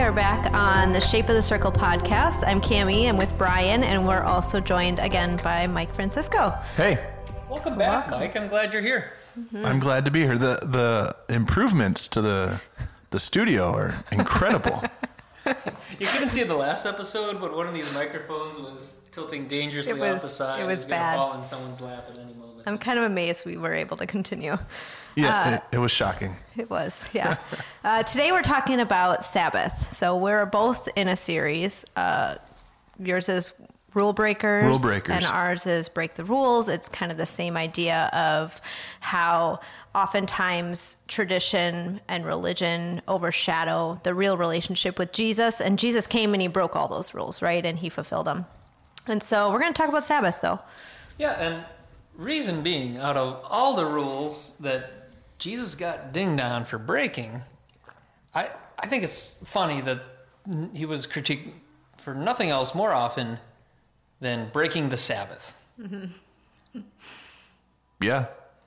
are back on the Shape of the Circle podcast. I'm Cami. I'm with Brian, and we're also joined again by Mike Francisco. Hey. Welcome back, Mike. I'm glad you're here. Mm-hmm. I'm glad to be here. The improvements to the studio are incredible. You couldn't see the last episode, but one of these microphones was tilting dangerously off the side. It was going to bad. fall in someone's lap at any moment. I'm kind of amazed we were able to continue. Yeah, it was shocking. It was, yeah. Today we're talking about Sabbath. So we're both in a series. Yours is Rule Breakers. And ours is Break the Rules. It's kind of the same idea of how oftentimes tradition and religion overshadow the real relationship with Jesus. And Jesus came and he broke all those rules, right? And he fulfilled them. And so we're going to talk about Sabbath, though. Yeah, and reason being, out of all the rules that Jesus got dinged on for breaking, I think it's funny that he was critiqued for nothing else more often than breaking the Sabbath. Mm-hmm. Yeah.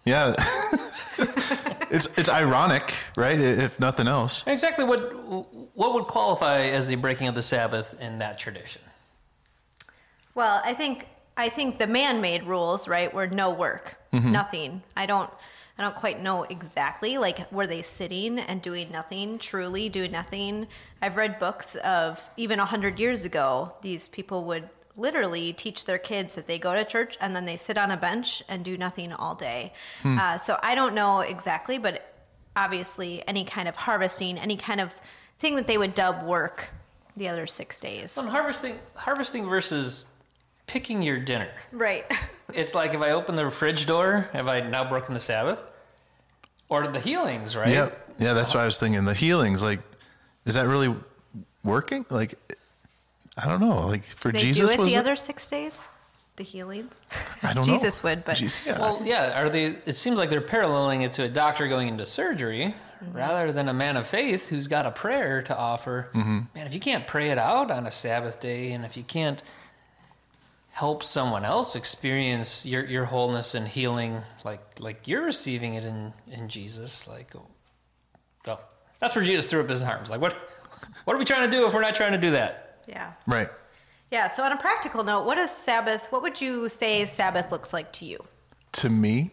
It's ironic, right? If nothing else. Exactly what would qualify as the breaking of the Sabbath in that tradition? Well, I think the man-made rules, right, were no work, nothing. I don't quite know exactly, like, were they sitting and doing nothing, truly doing nothing? I've read books of even 100 years ago, these people would literally teach their kids that they go to church and then they sit on a bench and do nothing all day. So I don't know exactly, but obviously any kind of harvesting, any kind of thing that they would dub work the other 6 days. Well, harvesting versus picking your dinner. Right. It's like, if I open the fridge door, have I now broken the Sabbath? Or the healings, right? Yeah, that's what I was thinking. The healings, like, is that really working? Like, I don't know. Like, for they Jesus, do it the other 6 days? The healings? I don't know. Jesus would, but... Yeah. Well, yeah. It seems like they're paralleling it to a doctor going into surgery rather than a man of faith who's got a prayer to offer. Man, if you can't pray it out on a Sabbath day, and if you can't help someone else experience your wholeness and healing like you're receiving it in Jesus, well, that's where Jesus threw up his arms. Like, what are we trying to do if we're not trying to do that? Yeah. Right. Yeah, so on a practical note, what would you say Sabbath looks like to you? To me,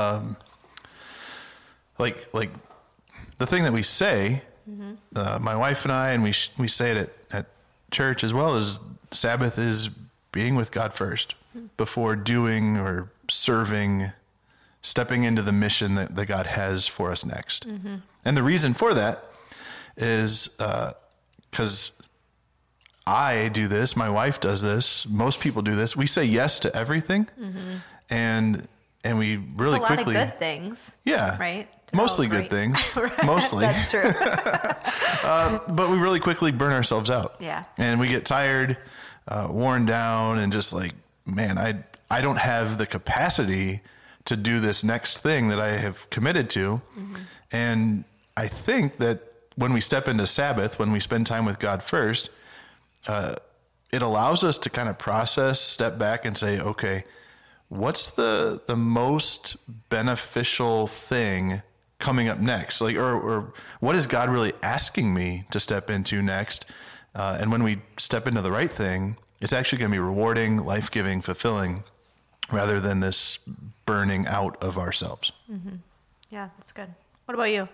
like the thing that we say, my wife and I, and we say it at church as well, is Sabbath is being with God first before doing or serving, stepping into the mission that God has for us next. And the reason for that is because I do this, my wife does this, most people do this. We say yes to everything, and we really it's a quickly... lot of good things. Yeah. Right? Mostly good things. Mostly. That's true. But we really quickly burn ourselves out. Yeah. And we get tired, worn down, and just like, man, I don't have the capacity to do this next thing that I have committed to. And I think that when we step into Sabbath, when we spend time with God first, it allows us to kind of process, step back and say, okay, what's the most beneficial thing coming up next? Like, or what is God really asking me to step into next? And when we step into the right thing, it's actually going to be rewarding, life-giving, fulfilling, rather than this burning out of ourselves. Yeah, that's good. What about you?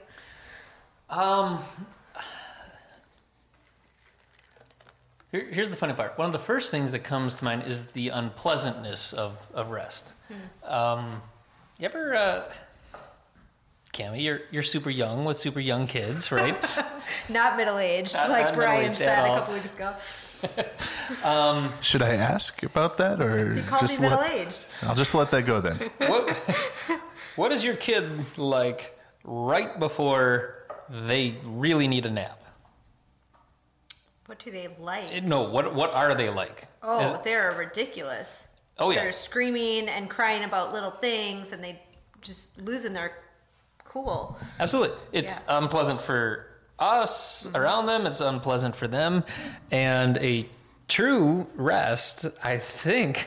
Here's the funny part. One of the first things that comes to mind is the unpleasantness of rest. You ever, Cami, you're super young with super young kids, right? Not middle-aged, like Brian said a couple weeks ago. Should I ask about that, or He called just me middle-aged. I'll just let that go then. What is your kid like right before they really need a nap? What do they like? No, what are they like? Oh, they're ridiculous. Oh, yeah. They're screaming and crying about little things, and they just losing their cool. Absolutely. It's unpleasant for us around them. It's unpleasant for them. And a true rest, I think,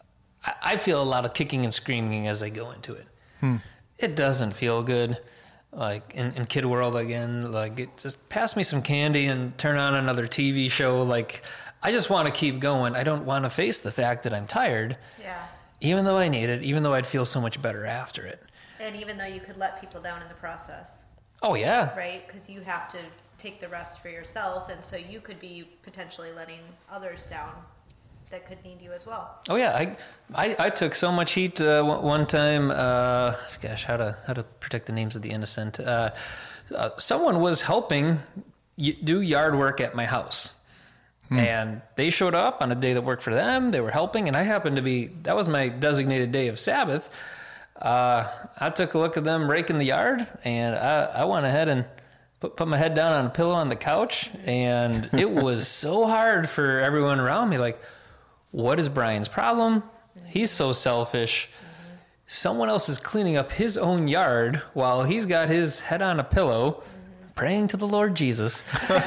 I feel a lot of kicking and screaming as I go into it. It doesn't feel good. like in Kid World again, like just pass me some candy and turn on another TV show. Like, I just want to keep going. I don't want to face the fact that I'm tired. Yeah. Even though I need it, even though I'd feel so much better after it. And even though you could let people down in the process. Oh, yeah. Right? Because you have to take the rest for yourself. And so you could be potentially letting others down that could need you as well. Oh, yeah. I took so much heat one time. Gosh, how to protect the names of the innocent. Someone was helping do yard work at my house. And they showed up on a day that worked for them. They were helping, and I happened to be, that was my designated day of Sabbath. I took a look at them raking the yard, and I went ahead and put my head down on a pillow on the couch, and it was so hard for everyone around me. Like, what is Brian's problem? He's so selfish. Someone else is cleaning up his own yard while he's got his head on a pillow, praying to the Lord Jesus.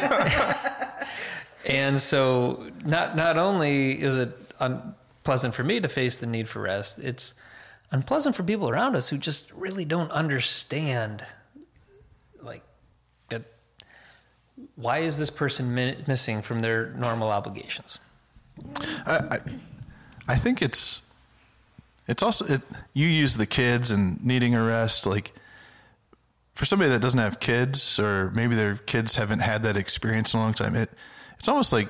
And so not only is it unpleasant for me to face the need for rest, it's unpleasant for people around us who just really don't understand, like, that. Why is this person missing from their normal obligations? I think it's also, you use the kids and needing a rest, like, for somebody that doesn't have kids, or maybe their kids haven't had that experience in a long time, it's almost like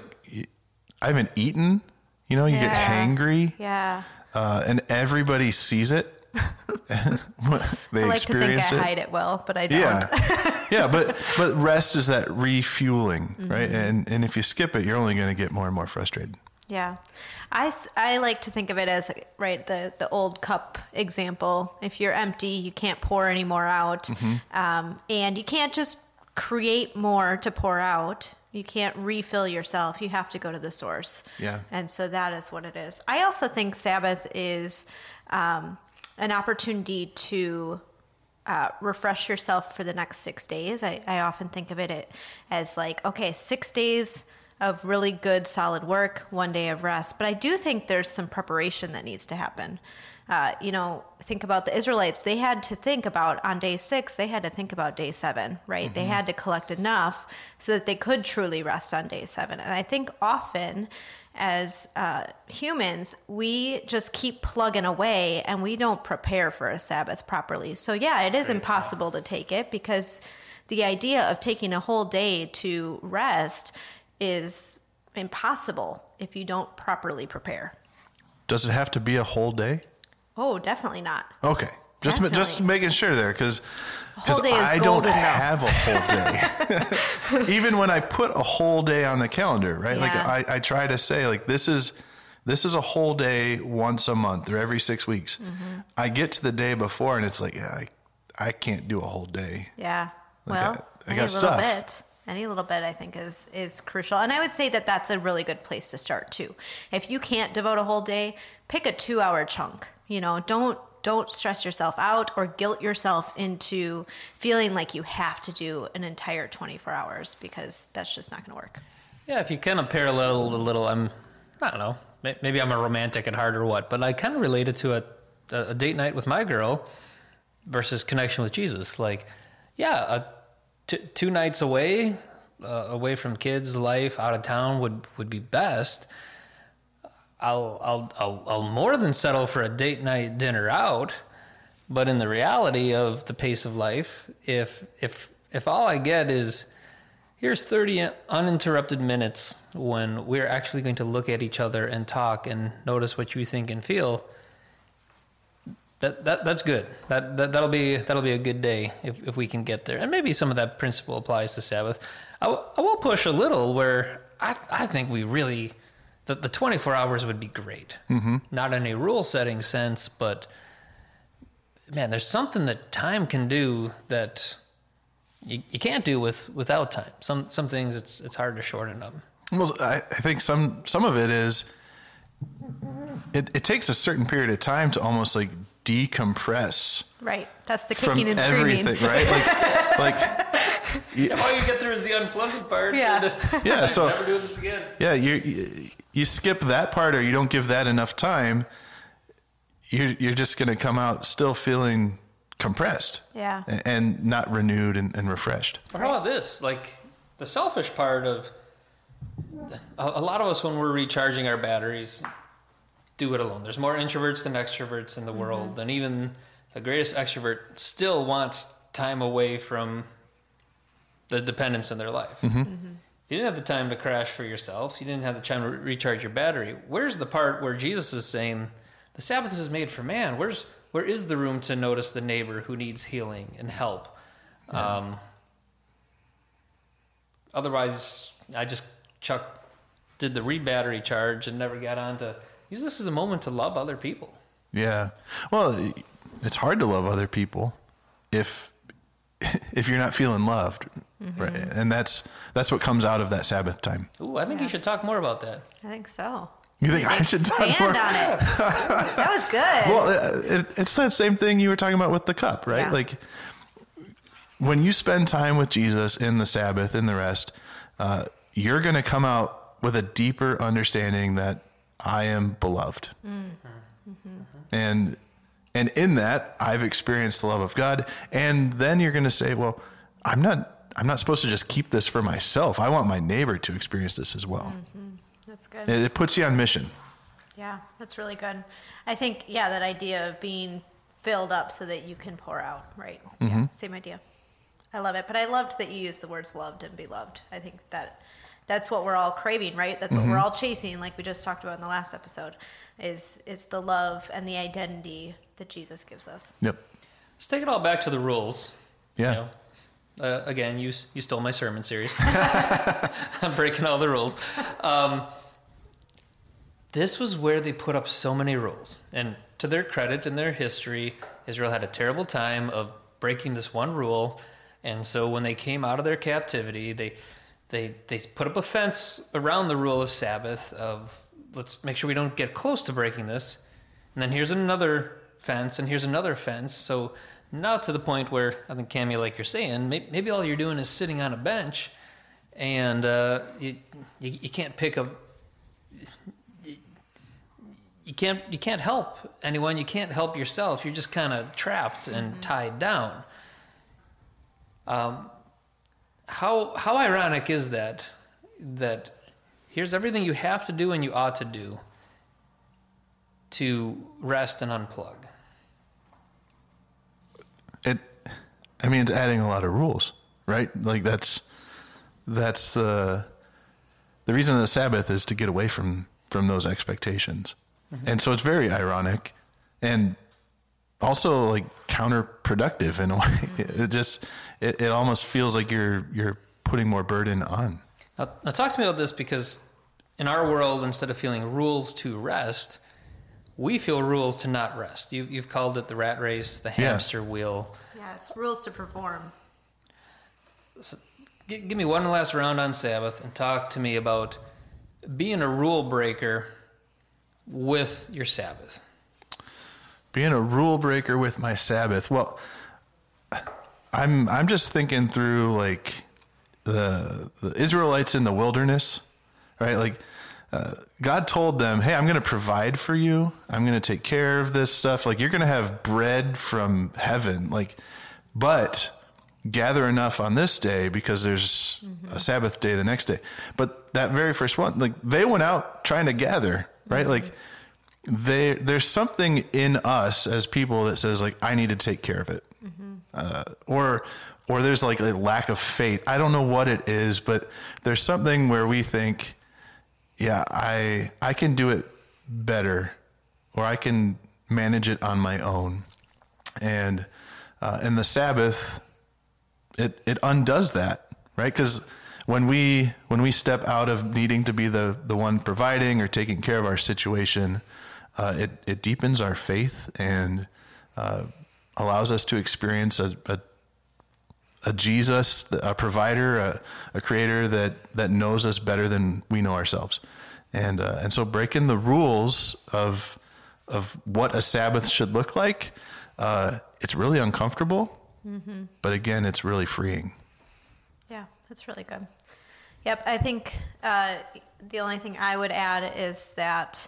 I haven't eaten, you get hangry. Yeah. And everybody sees it. They I like experience to think I it. hide it well, but I don't. Yeah. Yeah. But rest is that refueling, right? And if you skip it, you're only going to get more and more frustrated. Yeah. I like to think of it as, right, the old cup example. If you're empty, you can't pour any more out. And you can't just create more to pour out. You can't refill yourself. You have to go to the source. Yeah. And so that is what it is. I also think Sabbath is an opportunity to refresh yourself for the next 6 days. I often think of it as like, okay, 6 days of really good, solid work, 1 day of rest. But I do think there's some preparation that needs to happen. Think about the Israelites. They had to think about, on day 6, they had to think about day 7, right? They had to collect enough so that they could truly rest on day 7. And I think often as humans, we just keep plugging away and we don't prepare for a Sabbath properly. So yeah, it is impossible to take it, because the idea of taking a whole day to rest is impossible if you don't properly prepare. Does it have to be a whole day? Oh, definitely not. Okay. Just making sure there, because I don't golden, have a whole day. Even when I put a whole day on the calendar, right? Yeah. Like I try to say, like, this is a whole day once a month or every 6 weeks. I get to the day before and it's like, yeah, I can't do a whole day. Yeah. Like Well, I got stuff. Any little bit, I think, is crucial. And I would say that that's a really good place to start, too. If you can't devote a whole day, pick a 2-hour chunk. Don't stress yourself out or guilt yourself into feeling like you have to do an entire 24 hours, because that's just not going to work. Yeah, if you kind of parallel a little, I don't know, maybe I'm a romantic at heart or what, but I kind of relate it to a date night with my girl versus connection with Jesus. Like, yeah, 2 nights away from kids' life, out of town would be best. I'll more than settle for a date night dinner out, but in the reality of the pace of life, if all I get is, here's 30 uninterrupted minutes when we're actually going to look at each other and talk and notice what you think and feel, that's good. That'll be a good day if we can get there. And maybe some of that principle applies to Sabbath. I will push a little where I think we really, the 24 hours would be great. Not in a rule setting sense, but man, there's something that time can do that you can't do without time. Some things it's hard to shorten up. Well, I think some of it is, it takes a certain period of time to almost like decompress. Right. That's the From kicking and screaming. everything, right? All you get through is the unpleasant part. Yeah. Yeah. So never do this again. yeah, you skip that part, or you don't give that enough time. You're just going to come out still feeling compressed. Yeah. And not renewed and refreshed. Or how about this? Like the selfish part of a lot of us when we're recharging our batteries do it alone. There's more introverts than extroverts in the world, and even the greatest extrovert still wants time away from the dependence in their life. You didn't have the time to crash for yourself. You didn't have the time to recharge your battery. Where's the part where Jesus is saying the Sabbath is made for man? Where is the room to notice the neighbor who needs healing and help? Yeah. Otherwise, I just did the re-battery charge and never got on to use this as a moment to love other people. Yeah. Well, it's hard to love other people if you're not feeling loved. Right. And that's what comes out of that Sabbath time. Ooh, I think you should talk more about that. I think so. You think I should talk Expand more? on it. That was good. Well, it's that same thing you were talking about with the cup, right? Yeah. Like when you spend time with Jesus in the Sabbath, in the rest, you're going to come out with a deeper understanding that I am beloved. And in that, I've experienced the love of God. And then you're going to say, well, I'm not supposed to just keep this for myself. I want my neighbor to experience this as well. That's good. It puts you on mission. Yeah, that's really good. I think, that idea of being filled up so that you can pour out, right? Yeah, same idea. I love it. But I loved that you used the words loved and beloved. I think that's what we're all craving, right? That's what we're all chasing, like we just talked about in the last episode, is the love and the identity that Jesus gives us. Yep. Let's take it all back to the rules. Yeah. You know, again, you stole my sermon series. I'm breaking all the rules. This was where they put up so many rules. And to their credit in their history, Israel had a terrible time of breaking this one rule. And so when they came out of their captivity, they put up a fence around the rule of Sabbath of let's make sure we don't get close to breaking this. And then here's another fence and here's another fence. So now to the point where I think, Cammy, like you're saying, maybe all you're doing is sitting on a bench and you can't pick up. You can't help anyone. You can't help yourself. You're just kind of trapped and tied down. How ironic is that here's everything you have to do and you ought to do to rest and unplug. It's adding a lot of rules, right? Like that's the reason of the Sabbath is to get away from those expectations. And so it's very ironic and also like counterproductive in a way. It almost feels like you're putting more burden on. Now talk to me about this, because in our world, instead of feeling rules to rest, we feel rules to not rest. You've called it the rat race, the hamster wheel. Yeah, it's rules to perform. So give me one last round on Sabbath and talk to me about being a rule breaker with your Sabbath. Being a rule breaker with my Sabbath. Well, I'm just thinking through like the Israelites in the wilderness, right? Like God told them, hey, I'm going to provide for you. I'm going to take care of this stuff. Like you're going to have bread from heaven, but gather enough on this day because there's a Sabbath day the next day. But that very first one, like they went out trying to gather, right? Like there's something in us as people that says like, I need to take care of it. Or there's like a lack of faith. I don't know what it is, but there's something where we think, yeah, I can do it better, or I can manage it on my own. And the Sabbath, it undoes that, right? Because when we step out of needing to be the one providing or taking care of our situation, it deepens our faith and allows us to experience a Jesus, a provider, a creator that knows us better than we know ourselves. And so breaking the rules of what a Sabbath should look like, it's really uncomfortable, but again, it's really freeing. Yeah, that's really good. Yep, I think the only thing I would add is that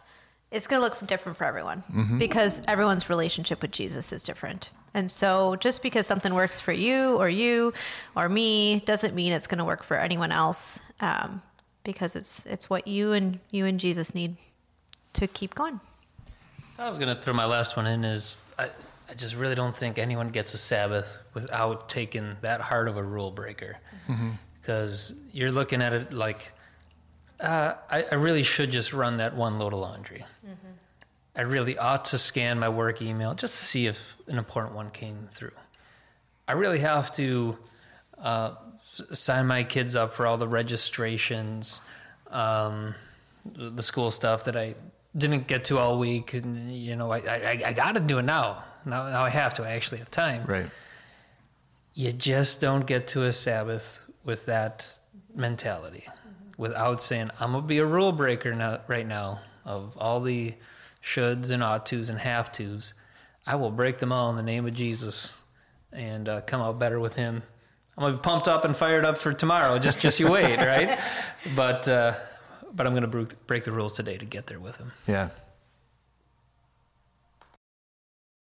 it's going to look different for everyone because everyone's relationship with Jesus is different. And so just because something works for you or me doesn't mean it's going to work for anyone else, because it's what you and Jesus need to keep going. I was going to throw my last one in is I just really don't think anyone gets a Sabbath without taking that hard of a rule breaker. Because you're looking at it like, I really should just run that one load of laundry. I really ought to scan my work email just to see if an important one came through. I really have to sign my kids up for all the registrations, the school stuff that I didn't get to all week. And, you know, I got to do it now. Now I have to. I actually have time. Right. You just don't get to a Sabbath with that mentality, without saying, I'm going to be a rule breaker right now of all the shoulds and ought tos and have tos. I will break them all in the name of Jesus and come out better with him. I'm going to be pumped up and fired up for tomorrow. Just you wait, right? But I'm going to break the rules today to get there with him. Yeah.